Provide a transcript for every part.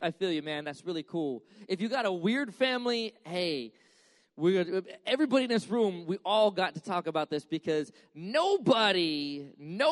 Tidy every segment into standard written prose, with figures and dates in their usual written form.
I feel you, man. That's really cool. If you got a weird family, hey, everybody in this room, we all got to talk about this because nobody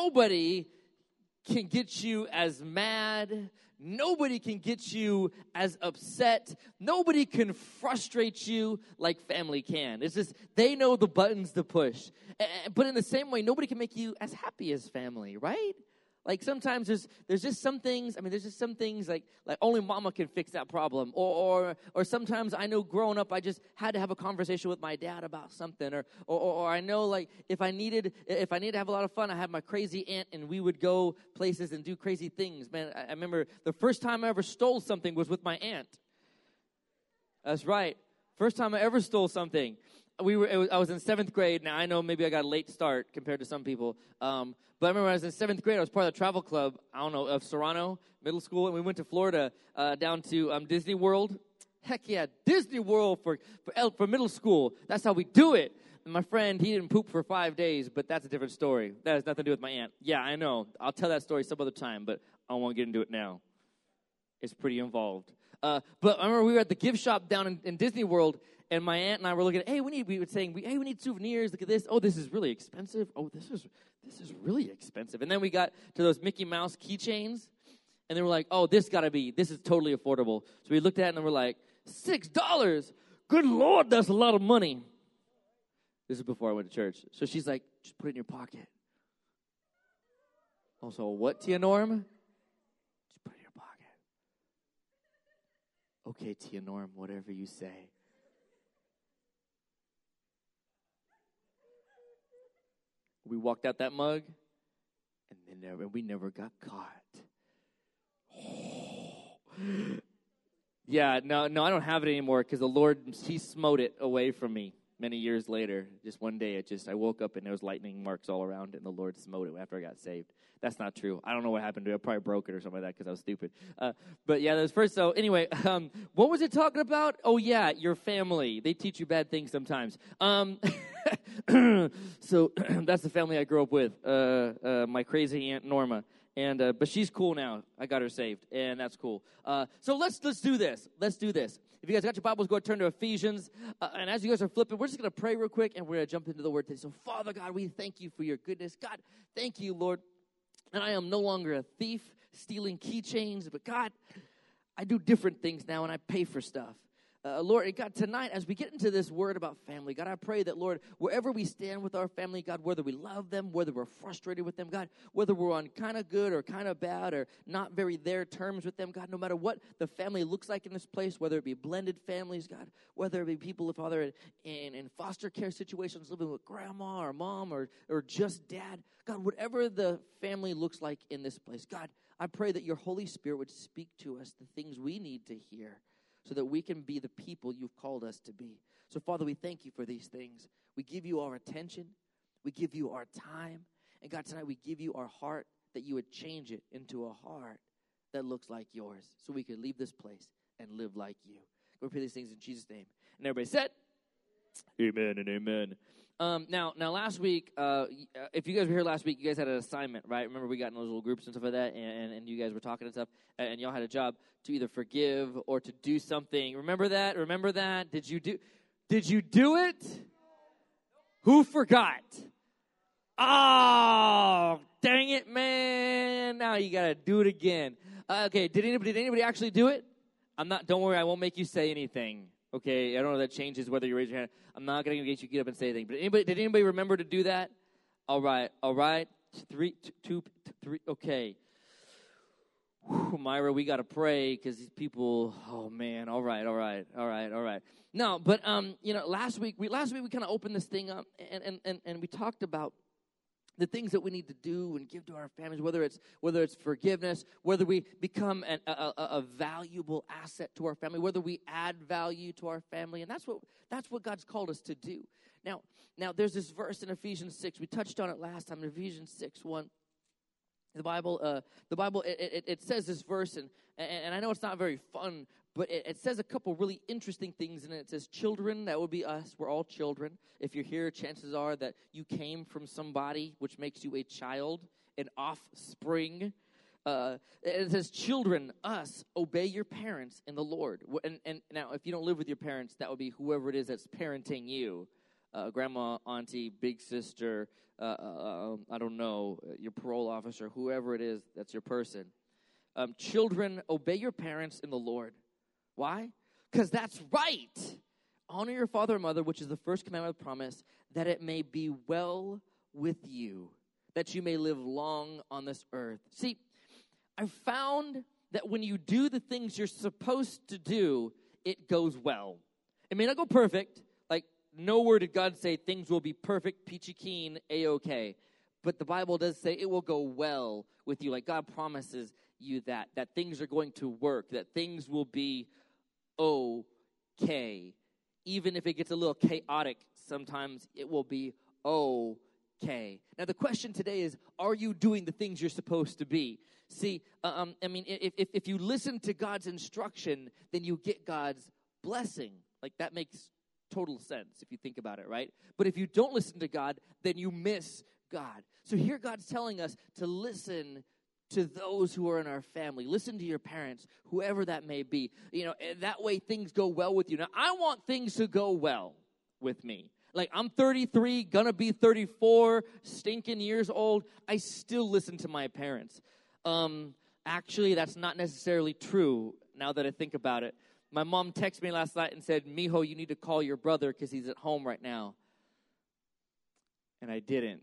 can get you as mad. Nobody can get you as upset. Nobody can frustrate you like family can. It's just they know the buttons to push. But in the same way, nobody can make you as happy as family, right? Like sometimes there's just some things. I mean, there's just some things like only mama can fix that problem. Or sometimes I know growing up I just had to have a conversation with my dad about something. Or I know like if I needed to have a lot of fun, I had my crazy aunt and we would go places and do crazy things. Man, I remember the first time I ever stole something was with my aunt. That's right. First time I ever stole something. I was in 7th grade. Now, I know maybe I got a late start compared to some people. But I remember when I was in 7th grade, I was part of the travel club, of Serrano Middle School. And we went to Florida down to Disney World. Heck yeah, Disney World for middle school. That's how we do it. And my friend, he didn't poop for 5 days, but that's a different story. That has nothing to do with my aunt. Yeah, I know. I'll tell that story some other time, but I don't want to get into it now. It's pretty involved. But I remember we were at the gift shop down in Disney World, and my aunt and I were looking at, we need souvenirs. Look at this. Oh, this is really expensive. Oh, this is really expensive. And then we got to those Mickey Mouse keychains, and they were like, oh, this is totally affordable. So we looked at it, and we're like, $6? Good Lord, that's a lot of money. This is before I went to church. So she's like, just put it in your pocket. Also, what, Tia Norm? Just put it in your pocket. Okay, Tia Norm, whatever you say. We walked out that mug, and we never got caught. Oh. Yeah, no, I don't have it anymore because the Lord, He smote it away from me many years later. Just one day, I woke up and there was lightning marks all around it, and the Lord smote it after I got saved. That's not true. I don't know what happened to it. I probably broke it or something like that because I was stupid. But yeah, that was first. So anyway, what was it talking about? Oh yeah, your family. They teach you bad things sometimes. So that's the family I grew up with. My crazy Aunt Norma. And but she's cool now. I got her saved, and that's cool. So let's do this. Let's do this. If you guys got your Bibles, go ahead and turn to Ephesians. And as you guys are flipping, we're just going to pray real quick, and we're going to jump into the Word today. So, Father God, we thank you for your goodness. God, thank you, Lord. And I am no longer a thief stealing keychains, but God, I do different things now, and I pay for stuff. Lord, God, tonight, as we get into this word about family, God, I pray that, Lord, wherever we stand with our family, God, whether we love them, whether we're frustrated with them, God, whether we're on kind of good or kind of bad or not very there terms with them, God, no matter what the family looks like in this place, whether it be blended families, God, whether it be people, Father, in foster care situations, living with grandma or mom or just dad, God, whatever the family looks like in this place, God, I pray that your Holy Spirit would speak to us the things we need to hear, so that we can be the people you've called us to be. So, Father, we thank you for these things. We give you our attention. We give you our time. And, God, tonight we give you our heart, that you would change it into a heart that looks like yours, so we can leave this place and live like you. We pray these things in Jesus' name. And everybody said, amen and amen. Now, last week, if you guys were here last week, you guys had an assignment, right? Remember, we got in those little groups and stuff like that, and you guys were talking and stuff, and y'all had a job to either forgive or to do something. Remember that? Did you do it? Who forgot? Oh, dang it, man. Now you got to do it again. Okay, did anybody actually do it? Don't worry, I won't make you say anything. Okay, I don't know if that changes whether you raise your hand. I'm not going to get you to get up and say anything. But did anybody remember to do that? All right. 3, 2, 3. Okay. Whew, Myra, we got to pray because these people. Oh man. All right. No, but last week we kind of opened this thing up and we talked about the things that we need to do and give to our families, whether it's forgiveness, whether we become a valuable asset to our family, whether we add value to our family, and that's what God's called us to do. Now there's this verse in Ephesians 6. We touched on it last time in Ephesians 6:1. The Bible it says this verse, and I know it's not very fun, but it says a couple really interesting things in it. It says, children, that would be us. We're all children. If you're here, chances are that you came from somebody, which makes you a child, an offspring. It says, children, us, obey your parents in the Lord. And now, if you don't live with your parents, that would be whoever it is that's parenting you. Grandma, auntie, big sister, I don't know, your parole officer, whoever it is, that's your person. Children, obey your parents in the Lord. Why? Because that's right. Honor your father and mother, which is the first commandment with promise, that it may be well with you, that you may live long on this earth. See, I've found that when you do the things you're supposed to do, it goes well. It may not go perfect. Like, nowhere did God say things will be perfect, peachy keen, A-okay. But the Bible does say it will go well with you. Like, God promises you that things are going to work, that things will be okay. Even if it gets a little chaotic, sometimes it will be okay. Now, the question today is, are you doing the things you're supposed to be? See, if you listen to God's instruction, then you get God's blessing. Like, that makes total sense if you think about it, right? But if you don't listen to God, then you miss God. So here God's telling us to listen to those who are in our family. Listen to your parents, whoever that may be. You know, that way things go well with you. Now, I want things to go well with me. Like, I'm 33, gonna be 34, stinking years old. I still listen to my parents. Actually, that's not necessarily true now that I think about it. My mom texted me last night and said, Mijo, you need to call your brother because he's at home right now. And I didn't.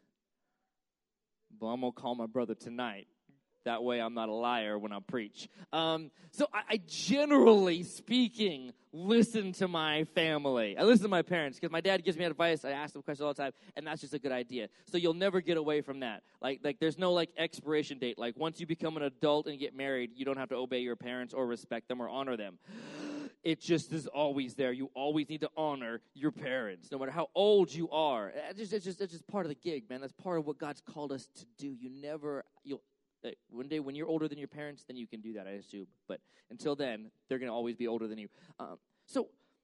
But I'm going to call my brother tonight. That way I'm not a liar when I preach. So I generally speaking listen to my family. I listen to my parents because my dad gives me advice. I ask them questions all the time, and that's just a good idea. So you'll never get away from that. Like there's no like expiration date. Like once you become an adult and get married, you don't have to obey your parents or respect them or honor them. It just is always there. You always need to honor your parents, no matter how old you are. It's just part of the gig, man. That's part of what God's called us to do. One day when you're older than your parents, then you can do that, I assume. But until then, they're going to always be older than you. So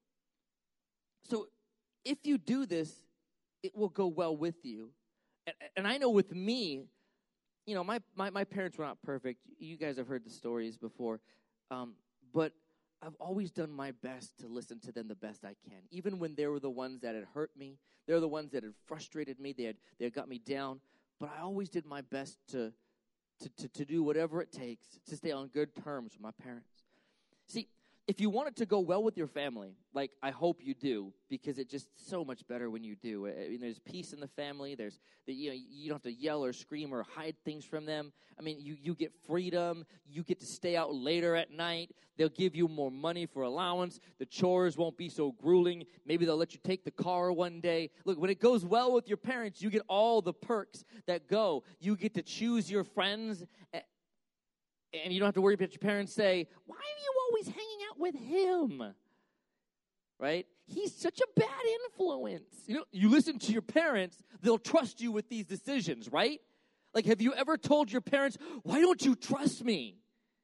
if you do this, it will go well with you. And I know with me, you know, my parents were not perfect. You guys have heard the stories before. But I've always done my best to listen to them the best I can. Even when they were the ones that had hurt me, they were the ones that had frustrated me, they had got me down. But I always did my best to do whatever it takes to stay on good terms with my parents. See, if you want it to go well with your family, like I hope you do, because it's just so much better when you do. I mean, there's peace in the family. You don't have to yell or scream or hide things from them. I mean, you get freedom. You get to stay out later at night. They'll give you more money for allowance. The chores won't be so grueling. Maybe they'll let you take the car one day. Look, when it goes well with your parents, you get all the perks that go. You get to choose your friends, and you don't have to worry about your parents say, why are you always hanging out with him? Right? He's such a bad influence. You know, you listen to your parents, they'll trust you with these decisions, right? Like, have you ever told your parents, why don't you trust me?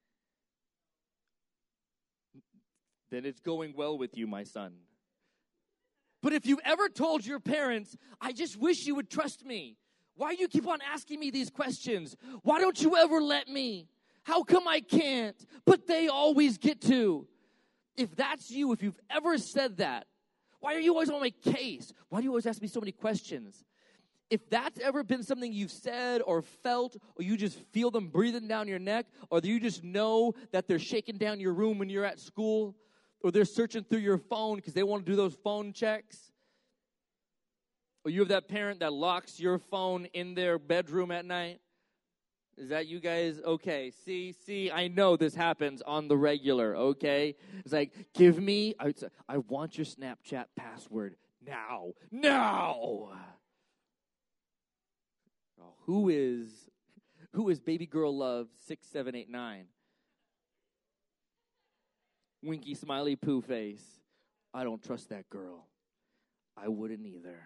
Then it's going well with you, my son. But if you've ever told your parents, I just wish you would trust me. Why do you keep on asking me these questions? Why don't you ever let me? How come I can't? But they always get to. If that's you, if you've ever said that, why are you always on my case? Why do you always ask me so many questions? If that's ever been something you've said or felt, or you just feel them breathing down your neck, or you just know that they're shaking down your room when you're at school, or they're searching through your phone because they want to do those phone checks, or you have that parent that locks your phone in their bedroom at night. Is that you guys? Okay. See, I know this happens on the regular, okay? It's like, I want your Snapchat password now. Oh, who is baby girl love 6789? Winky smiley poo face. I don't trust that girl. I wouldn't either.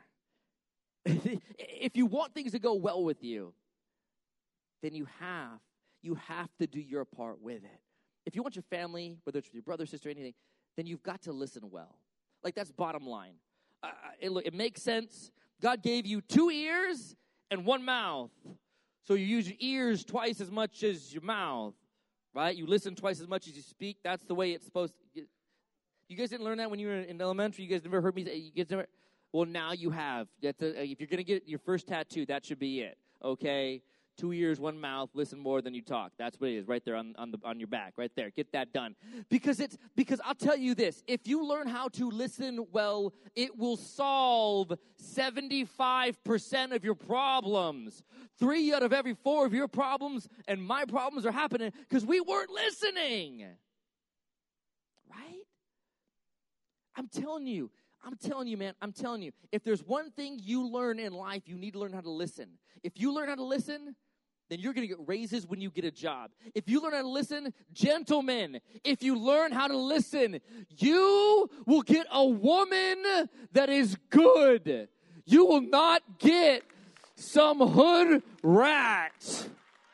If you want things to go well with you, then you have to do your part with it. If you want your family, whether it's with your brother, sister, anything, then you've got to listen well. Like, that's bottom line. It makes sense. God gave you 2 ears and 1 mouth. So you use your ears twice as much as your mouth, right? You listen twice as much as you speak. That's the way it's supposed to. You guys didn't learn that when you were in elementary? You guys never heard me say, you guys never? Well, now you have. If you're going to get your first tattoo, that should be it, okay? 2 ears, 1 mouth, listen more than you talk. That's what it is, right there on your back, right there. Get that done. Because I'll tell you this, if you learn how to listen well, it will solve 75% of your problems. 3 out of every 4 of your problems and my problems are happening because we weren't listening. Right? I'm telling you, man, I'm telling you, if there's one thing you learn in life, you need to learn how to listen. If you learn how to listen, then you're going to get raises when you get a job. If you learn how to listen, gentlemen, if you learn how to listen, you will get a woman that is good. You will not get some hood rat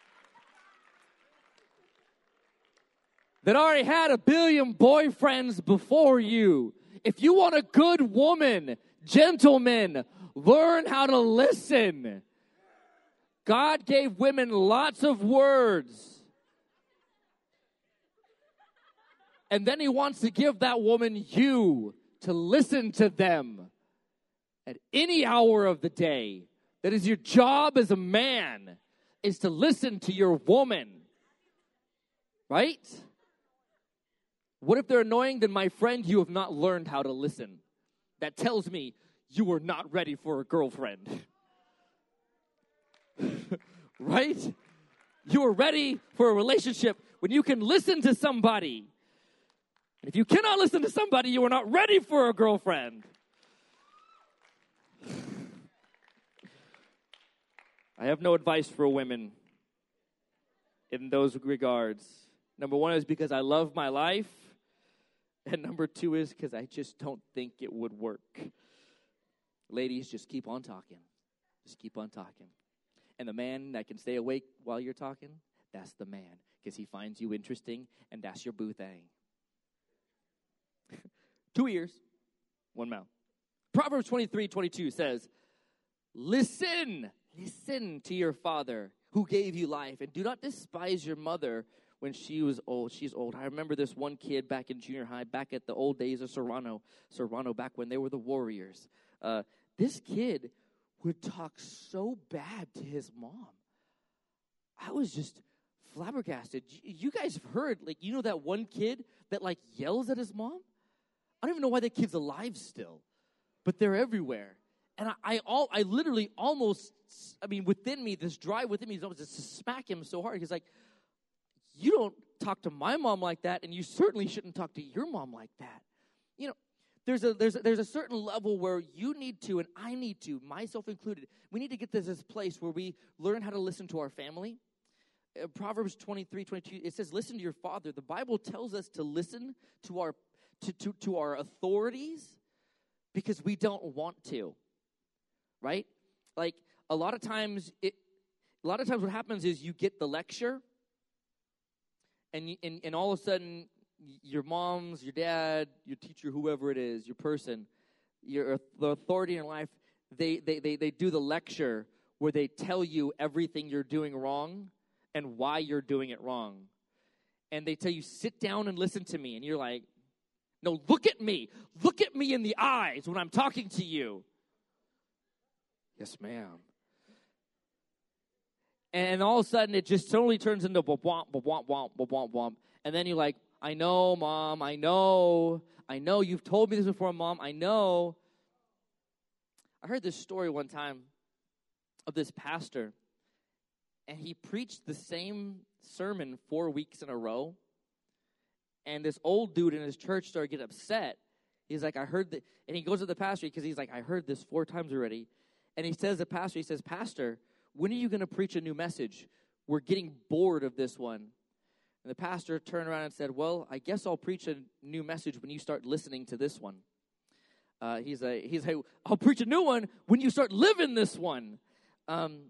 that already had 1 billion boyfriends before you. If you want a good woman, gentlemen, learn how to listen. God gave women lots of words. And then he wants to give that woman you to listen to them at any hour of the day. That is your job as a man, is to listen to your woman. Right? What if they're annoying? Then, my friend, you have not learned how to listen. That tells me you are not ready for a girlfriend. Right? You are ready for a relationship when you can listen to somebody. And if you cannot listen to somebody, you are not ready for a girlfriend. I have no advice for women in those regards. Number 1 is because I love my life. And number 2 is because I just don't think it would work. Ladies, just keep on talking. Just keep on talking. And the man that can stay awake while you're talking, that's the man. Because he finds you interesting, and that's your boo thing. 2 ears, 1 mouth. Proverbs 23:22 says, Listen to your father who gave you life, and do not despise your mother when she was old. She's old. I remember this one kid back in junior high, back at the old days of Serrano, back when they were the Warriors. This kid would talk so bad to his mom. I was just flabbergasted. You guys have heard, that one kid that, yells at his mom? I don't even know why that kid's alive still, but they're everywhere. And I literally almost, within me, this drive within me is almost just to smack him so hard. He's like, you don't talk to my mom like that, and you certainly shouldn't talk to your mom like that. There's a certain level where you need to, and I need to, myself included, we need to get to this place where we learn how to listen to our family. Proverbs 23:22, it says, listen to your father. The Bible tells us to listen to our authorities because we don't want to, right? A lot of times what happens is you get the lecture, and all of a sudden, your moms, your dad, your teacher, whoever it is, your person, the authority in your life, they do the lecture where they tell you everything you're doing wrong and why you're doing it wrong. And they tell you, sit down and listen to me. And you're like, no, look at me. Look at me in the eyes when I'm talking to you. Yes, ma'am. And all of a sudden, it just totally turns into womp, womp, womp, womp, womp. And then you're like, I know, Mom, I know, you've told me this before, Mom, I know. I heard this story one time of this pastor, and he preached the same sermon 4 weeks in a row, and this old dude in his church started getting upset. He's like, I heard that, and he goes to the pastor because he's like, I heard this 4 times already, and he says to the pastor, Pastor, when are you going to preach a new message? We're getting bored of this one. And the pastor turned around and said, well, I guess I'll preach a new message when you start listening to this one. He's like, I'll preach a new one when you start living this one. And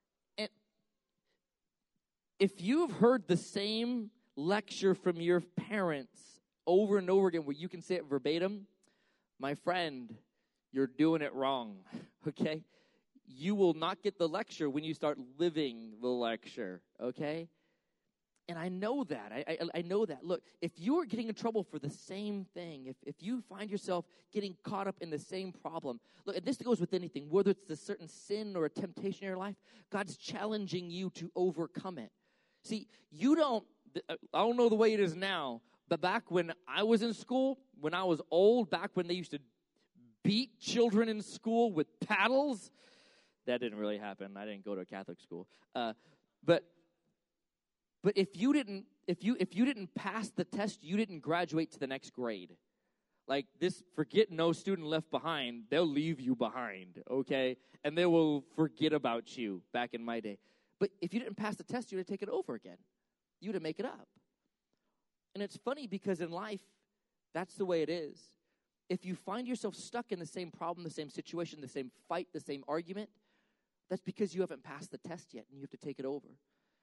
if you've heard the same lecture from your parents over and over again where you can say it verbatim, my friend, you're doing it wrong, okay? you will not get the lecture when you start living the lecture, okay? And I know that. I know that. Look, if you're getting in trouble for the same thing, if you find yourself getting caught up in the same problem, look, and this goes with anything, whether it's a certain sin or a temptation in your life, God's challenging you to overcome it. See, I don't know the way it is now, but back when I was in school, when I was old, back when they used to beat children in school with paddles, that didn't really happen. I didn't go to a Catholic school. But if you didn't pass the test, you didn't graduate to the next grade. Like this, forget no student left behind. They'll leave you behind, okay? And they will forget about you back in my day. But if you didn't pass the test, you would have taken it over again. You would have make it up. And it's funny because in life, that's the way it is. If you find yourself stuck in the same problem, the same situation, the same fight, the same argument, that's because you haven't passed the test yet and you have to take it over.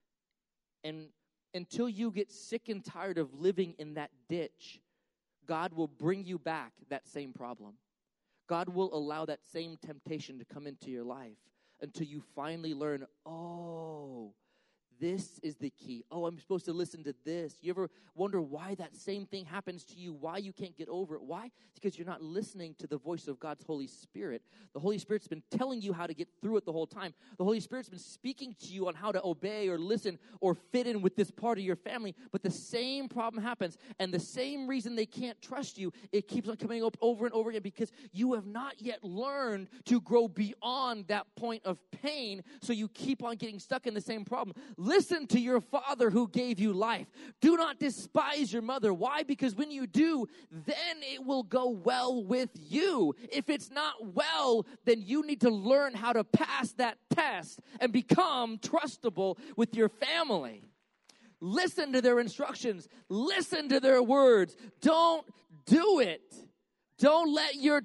And until you get sick and tired of living in that ditch, God will bring you back that same problem. God will allow that same temptation to come into your life until you finally learn, oh, this is the key. Oh, I'm supposed to listen to this. You ever wonder why that same thing happens to you, why you can't get over it? Why? It's because you're not listening to the voice of God's Holy Spirit. The Holy Spirit's been telling you how to get through it the whole time. The Holy Spirit's been speaking to you on how to obey or listen or fit in with this part of your family. But the same problem happens. And the same reason they can't trust you, it keeps on coming up over and over again because you have not yet learned to grow beyond that point of pain. So you keep on getting stuck in the same problem. Listen to your father who gave you life. Do not despise your mother. Why? Because when you do, then it will go well with you. If it's not well, then you need to learn how to pass that test and become trustable with your family. Listen to their instructions. Listen to their words. Don't do it. Don't let your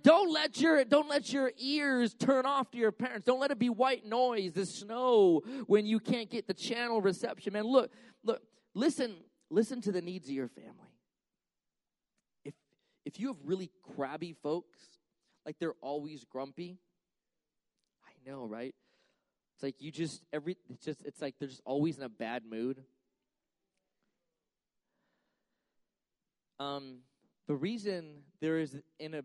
ears turn off to your parents. Don't let it be white noise, the snow, when you can't get the channel reception. Man, look, listen to the needs of your family. If you have really crabby folks, like they're always grumpy, I know, right? It's like it's like they're just always in a bad mood. The reason there is no,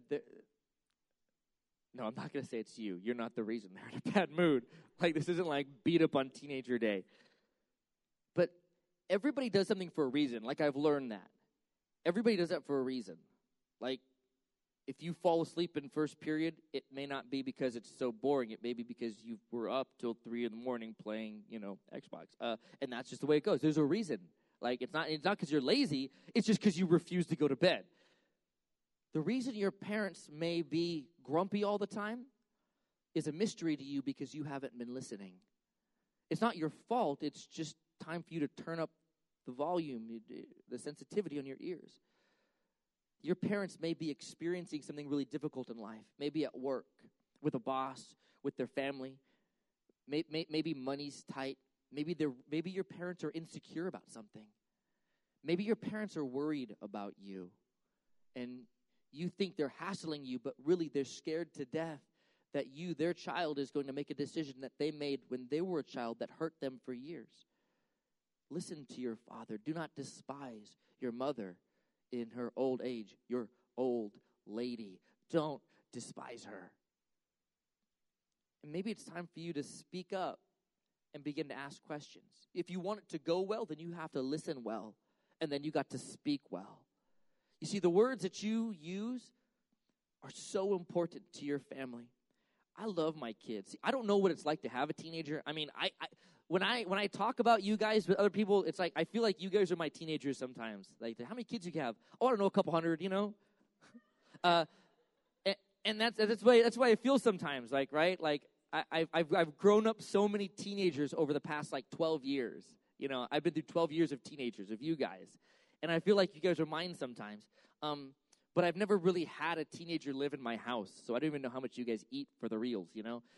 I'm not going to say it's you. You're not the reason they're in a bad mood. Like, this isn't like beat up on teenager day. But everybody does something for a reason. Like, I've learned that. Everybody does that for a reason. Like, if you fall asleep in first period, it may not be because it's so boring. It may be because you were up till 3 a.m. playing, Xbox. And that's just the way it goes. There's a reason. Like, it's not because you're lazy. It's just because you refuse to go to bed. The reason your parents may be grumpy all the time is a mystery to you because you haven't been listening. It's not your fault. It's just time for you to turn up the volume, the sensitivity on your ears. Your parents may be experiencing something really difficult in life, maybe at work, with a boss, with their family. Maybe money's tight. Maybe your parents are insecure about something. Maybe your parents are worried about you, and you think they're hassling you, but really they're scared to death that their child, is going to make a decision that they made when they were a child that hurt them for years. Listen to your father. Do not despise your mother in her old age, your old lady. Don't despise her. And maybe it's time for you to speak up and begin to ask questions. If you want it to go well, then you have to listen well, and then you got to speak well. You see, the words that you use are so important to your family. I love my kids. I don't know what it's like to have a teenager. I mean, when I talk about you guys with other people, it's like I feel like you guys are my teenagers sometimes. Like, how many kids you have? Oh, I don't know, a couple hundred, and that's why I feel sometimes. Like, right? Like I've grown up so many teenagers over the past 12 years. I've been through 12 years of teenagers, of you guys. And I feel like you guys are mine sometimes. But I've never really had a teenager live in my house, so I don't even know how much you guys eat for the reals,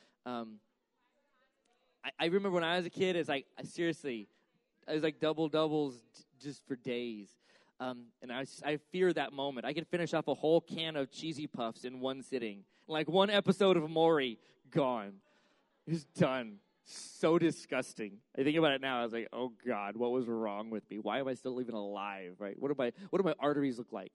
I remember when I was a kid, it's like, seriously, I was like doubles just for days. And I fear that moment. I could finish off a whole can of Cheesy Puffs in one sitting. Like one episode of Maury, gone. It's done. So disgusting. I think about it now. I was like, oh God, what was wrong with me? Why am I still even alive? Right? What do my arteries look like?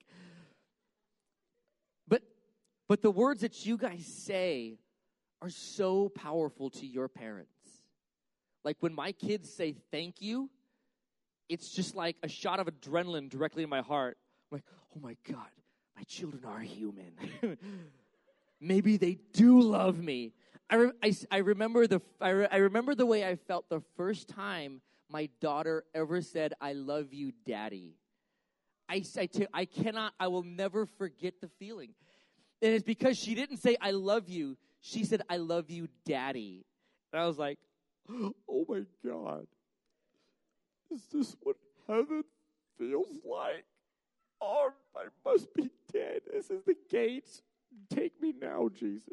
But the words that you guys say are so powerful to your parents. Like when my kids say thank you, it's just like a shot of adrenaline directly in my heart. I'm like, oh my God, my children are human. Maybe they do love me. I remember the way I felt the first time my daughter ever said, I love you, Daddy. I will never forget the feeling. And it's because she didn't say, I love you. She said, I love you, Daddy. And I was like, oh my God. Is this what heaven feels like? Oh, I must be dead. This is the gates. Take me now, Jesus.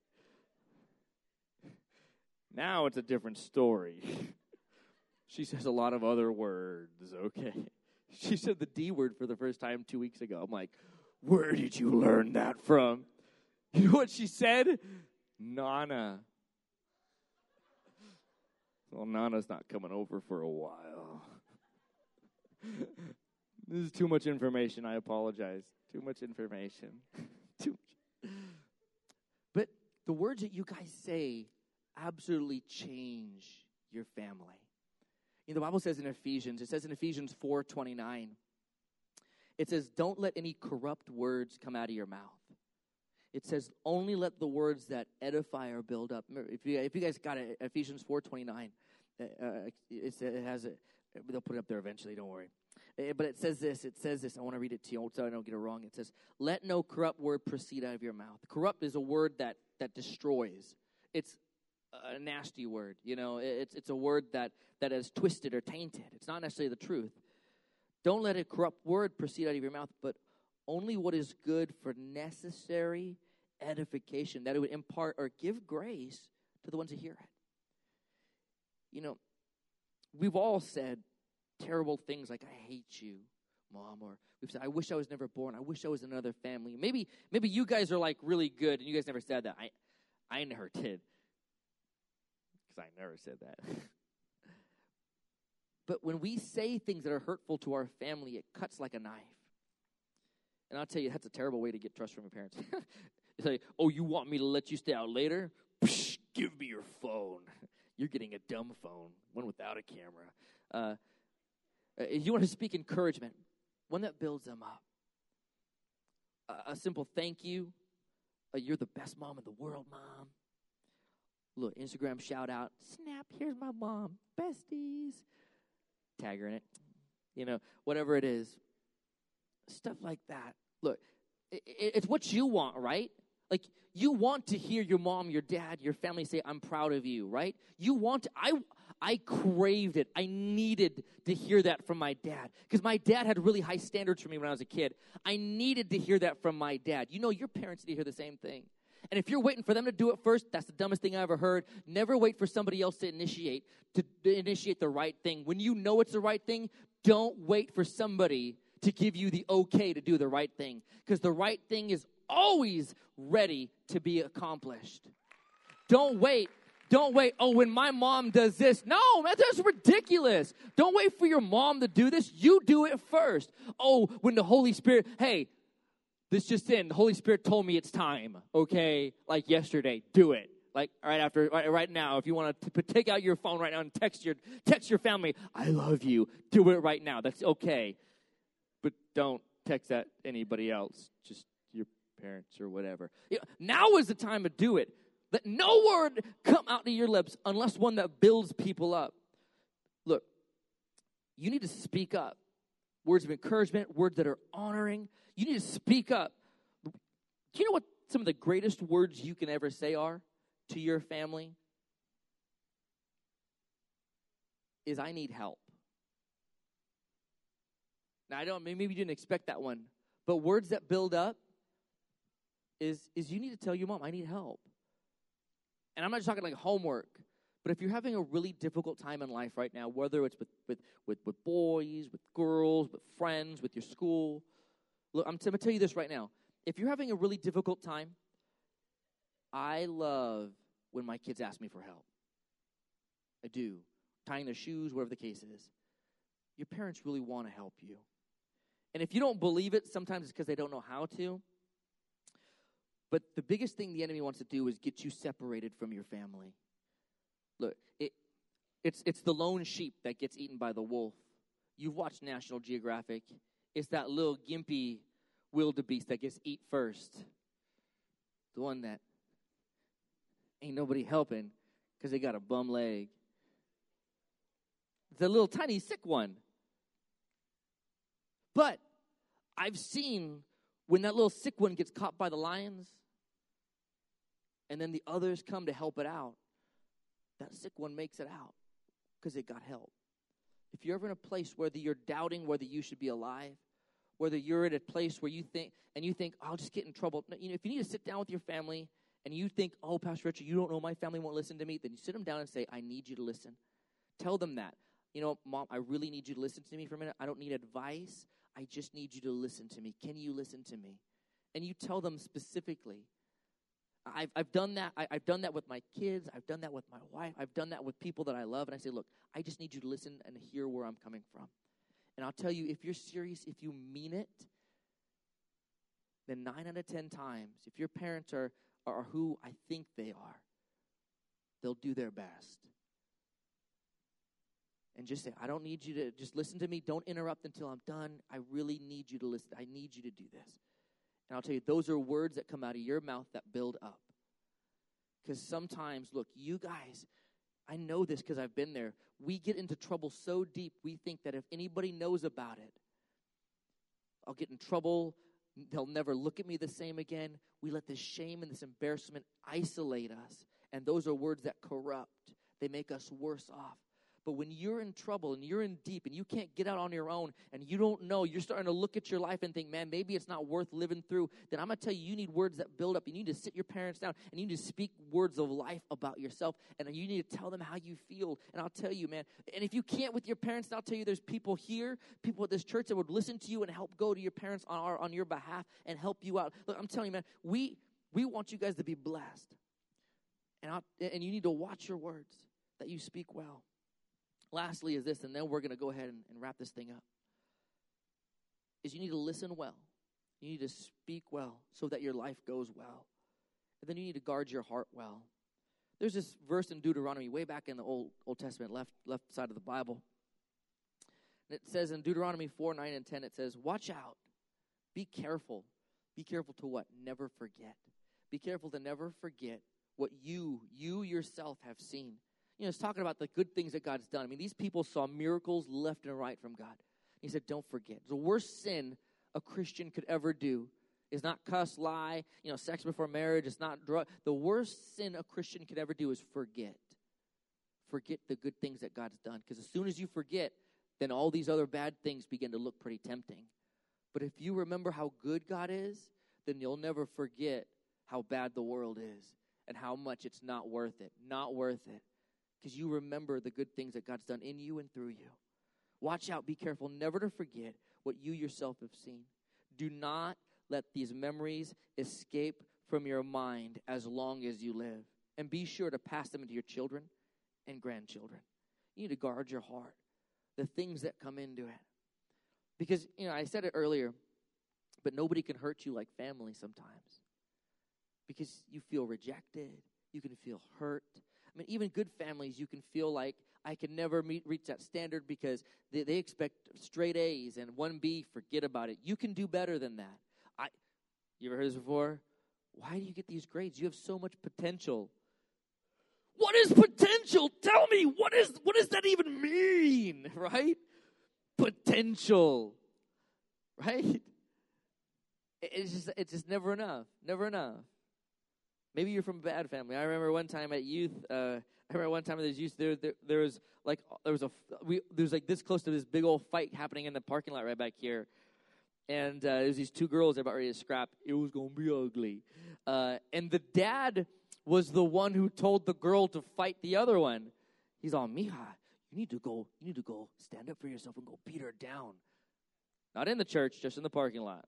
Now it's a different story. She says a lot of other words, okay? She said the D word for the first time 2 weeks ago. I'm like, where did you learn that from? You know what she said? Nana. Well, Nana's not coming over for a while. This is too much information. I apologize. Too much information. Too much. But the words that you guys say absolutely change your family. You know, the Bible says in Ephesians, it says in Ephesians 4:29, it says, don't let any corrupt words come out of your mouth. It says, only let the words that edify or build up. If you guys got it, Ephesians 4:29, it has it. They'll put it up there eventually, don't worry. But it says this. I want to read it to you so I don't get it wrong. It says, let no corrupt word proceed out of your mouth. Corrupt is a word that destroys. It's a nasty word. You know, it's a word that is twisted or tainted. It's not necessarily the truth. Don't let a corrupt word proceed out of your mouth, but only what is good for necessary edification, that it would impart or give grace to the ones who hear it. You know, we've all said terrible things like, I hate you, Mom, or we've said, I wish I was never born. I wish I was in another family. Maybe you guys are like really good and you guys never said that. I never did. Because I never said that. But when we say things that are hurtful to our family, it cuts like a knife. And I'll tell you, that's a terrible way to get trust from your parents. It's like, oh, you want me to let you stay out later? Psh, give me your phone. You're getting a dumb phone, one without a camera. If you want to speak encouragement, one that builds them up. A simple thank you. You're the best mom in the world, Mom. Look, Instagram shout out. Snap, here's my mom. Besties. Tag her in it. You know, whatever it is. Stuff like that. Look, it's what you want, right? Like, you want to hear your mom, your dad, your family say, I'm proud of you, right? You want to, I craved it. I needed to hear that from my dad. Because my dad had really high standards for me when I was a kid. I needed to hear that from my dad. You know, your parents need to hear the same thing. And if you're waiting for them to do it first, that's the dumbest thing I ever heard. Never wait for somebody else to initiate the right thing. When you know it's the right thing, don't wait for somebody to give you the okay to do the right thing. Because the right thing is always ready to be accomplished. Don't wait. Oh, when my mom does this. No, man, that's ridiculous. Don't wait for your mom to do this. You do it first. Oh, when the Holy Spirit, hey, this just in, the Holy Spirit told me it's time, okay? Like yesterday, do it. Like right now, if you want to take out your phone right now and text your family, I love you. Do it right now. That's okay. But don't text that anybody else, just your parents or whatever. You know, now is the time to do it. Let no word come out of your lips unless one that builds people up. Look, you need to speak up. Words of encouragement, words that are honoring. You need to speak up. Do you know what some of the greatest words you can ever say are to your family? Is I need help. Now, maybe you didn't expect that one, but words that build up is you need to tell your mom, I need help. And I'm not just talking like homework, but if you're having a really difficult time in life right now, whether it's with boys, with girls, with friends, with your school, look, I'm going to tell you this right now. If you're having a really difficult time, I love when my kids ask me for help. I do. Tying their shoes, whatever the case is. Your parents really want to help you. And if you don't believe it, sometimes it's because they don't know how to. But the biggest thing the enemy wants to do is get you separated from your family. Look, it's the lone sheep that gets eaten by the wolf. You've watched National Geographic. It's that little gimpy wildebeest that gets eat first. The one that ain't nobody helping because they got a bum leg. It's a little tiny sick one. But I've seen when that little sick one gets caught by the lions and then the others come to help it out, that sick one makes it out because it got help. If you're ever in a place whether you're doubting whether you should be alive, whether you're at a place where you think, I'll just get in trouble. If you need to sit down with your family and you think, oh, Pastor Richard, you don't know my family won't listen to me, then you sit them down and say, I need you to listen. Tell them that. Mom, I really need you to listen to me for a minute. I don't need advice. I just need you to listen to me. Can you listen to me? And you tell them specifically. I've done that. I've done that with my kids. I've done that with my wife. I've done that with people that I love. And I say, look, I just need you to listen and hear where I'm coming from. And I'll tell you, if you're serious, if you mean it, then 9 out of 10 times, if your parents are who I think they are, they'll do their best. And just say, I don't need you to just listen to me. Don't interrupt until I'm done. I really need you to listen. I need you to do this. And I'll tell you, those are words that come out of your mouth that build up. Because sometimes, look, you guys, I know this because I've been there. We get into trouble so deep, we think that if anybody knows about it, I'll get in trouble. They'll never look at me the same again. We let this shame and this embarrassment isolate us. And those are words that corrupt. They make us worse off. But when you're in trouble and you're in deep and you can't get out on your own and you don't know, you're starting to look at your life and think, man, maybe it's not worth living through, then I'm going to tell you, you need words that build up. You need to sit your parents down and you need to speak words of life about yourself. And you need to tell them how you feel. And I'll tell you, man, and if you can't with your parents, I'll tell you there's people here, people at this church that would listen to you and help go to your parents on your behalf and help you out. Look, I'm telling you, man, we want you guys to be blessed. And you need to watch your words, that you speak well. Lastly is this, and then we're going to go ahead and wrap this thing up, is you need to listen well. You need to speak well so that your life goes well. And then you need to guard your heart well. There's this verse in Deuteronomy way back in the Old Testament, left side of the Bible. And it says in Deuteronomy 4, 9, and 10, it says, watch out. Be careful. Be careful to what? Never forget. Be careful to never forget what you yourself have seen. It's talking about the good things that God's done. I mean, these people saw miracles left and right from God. He said, don't forget. The worst sin a Christian could ever do is not cuss, lie, sex before marriage. It's not drug. The worst sin a Christian could ever do is forget. Forget the good things that God's done. Because as soon as you forget, then all these other bad things begin to look pretty tempting. But if you remember how good God is, then you'll never forget how bad the world is and how much it's not worth it. Not worth it. Because you remember the good things that God's done in you and through you. Watch out, be careful, never to forget what you yourself have seen. Do not let these memories escape from your mind as long as you live. And be sure to pass them to your children and grandchildren. You need to guard your heart, the things that come into it. Because, I said it earlier, but nobody can hurt you like family sometimes. Because you feel rejected, you can feel hurt. I mean, even good families, you can feel like I can never reach that standard because they expect straight A's and 1B, forget about it. You can do better than that. You ever heard this before? Why do you get these grades? You have so much potential. What is potential? Tell me, what does that even mean, right? Potential, right? It's just never enough, never enough. Maybe you're from a bad family. I remember one time at youth. There was this close to this big old fight happening in the parking lot right back here, and there's these two girls about ready to scrap. It was gonna be ugly, and the dad was the one who told the girl to fight the other one. He's all, "Mija, you need to go stand up for yourself and go beat her down." Not in the church, just in the parking lot.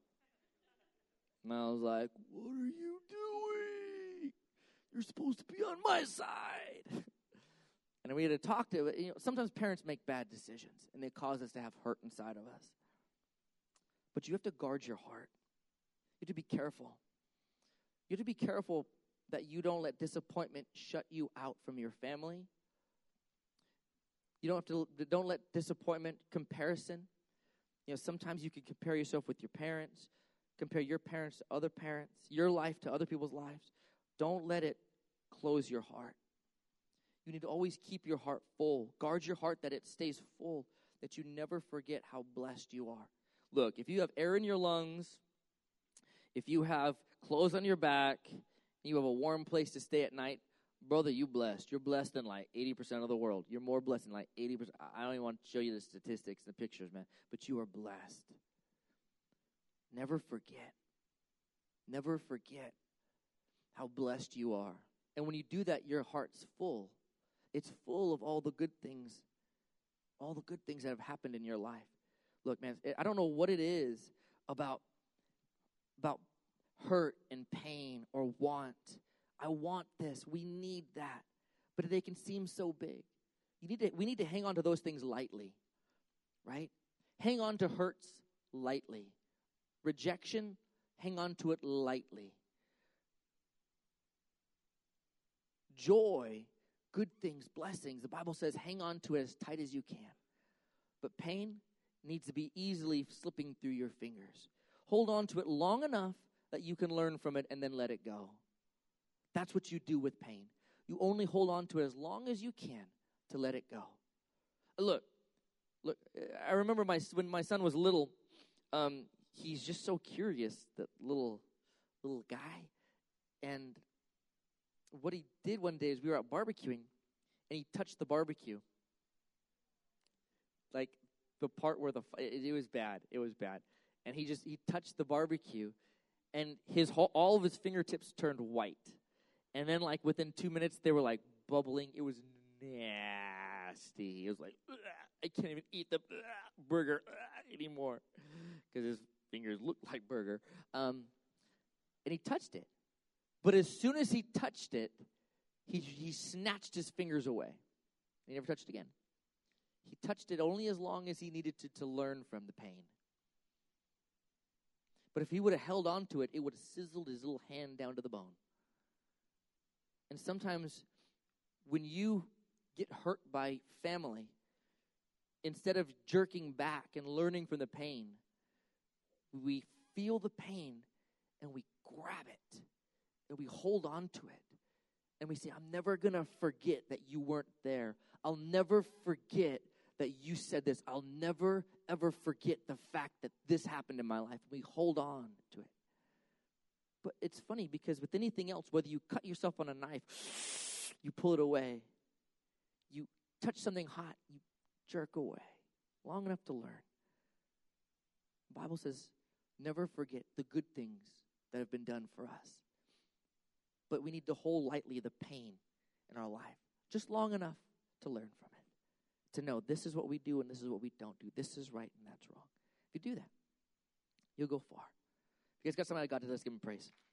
And I was like, "What are you doing? You're supposed to be on my side." And we had to talk to, sometimes parents make bad decisions, and they cause us to have hurt inside of us. But you have to guard your heart. You have to be careful. You have to be careful that you don't let disappointment shut you out from your family. Don't let disappointment, comparison. Sometimes you can compare yourself with your parents, compare your parents to other parents, your life to other people's lives. Don't let it close your heart. You need to always keep your heart full. Guard your heart that it stays full, that you never forget how blessed you are. Look, if you have air in your lungs, if you have clothes on your back, you have a warm place to stay at night, brother, you blessed. You're blessed in like 80% of the world. You're more blessed than like 80%. I don't even want to show you the statistics, the pictures, man. But you are blessed. Never forget. Never forget how blessed you are. And when you do that, your heart's full. It's full of all the good things that have happened in your life. Look, man, I don't know what it is about hurt and pain or want. I want this. We need that. But they can seem so big. We need to hang on to those things lightly, right? Hang on to hurts lightly. Rejection, hang on to it lightly. Joy, good things, blessings, the Bible says hang on to it as tight as you can. But pain needs to be easily slipping through your fingers. Hold on to it long enough that you can learn from it and then let it go. That's what you do with pain. You only hold on to it as long as you can to let it go. Look, I remember when my son was little, he's just so curious, that little guy. And what he did one day is we were out barbecuing, and he touched the barbecue. Like the part where it was bad. It was bad. And he touched the barbecue, and all of his fingertips turned white. And then like within 2 minutes, they were like bubbling. It was nasty. It was like, I can't even eat the burger anymore because his fingers look like burger. And he touched it. But as soon as he touched it, he snatched his fingers away. He never touched it again. He touched it only as long as he needed to learn from the pain. But if he would have held on to it, it would have sizzled his little hand down to the bone. And sometimes when you get hurt by family, instead of jerking back and learning from the pain, we feel the pain and we grab it and we hold on to it. And we say, I'm never going to forget that you weren't there. I'll never forget that you said this. I'll never, ever forget the fact that this happened in my life. We hold on to it. But it's funny because with anything else, whether you cut yourself on a knife, you pull it away. You touch something hot, you jerk away. Long enough to learn. The Bible says, never forget the good things that have been done for us. But we need to hold lightly the pain in our life. Just long enough to learn from it. To know this is what we do and this is what we don't do. This is right and that's wrong. If you do that, you'll go far. If you guys got somebody that got to, let's give him praise.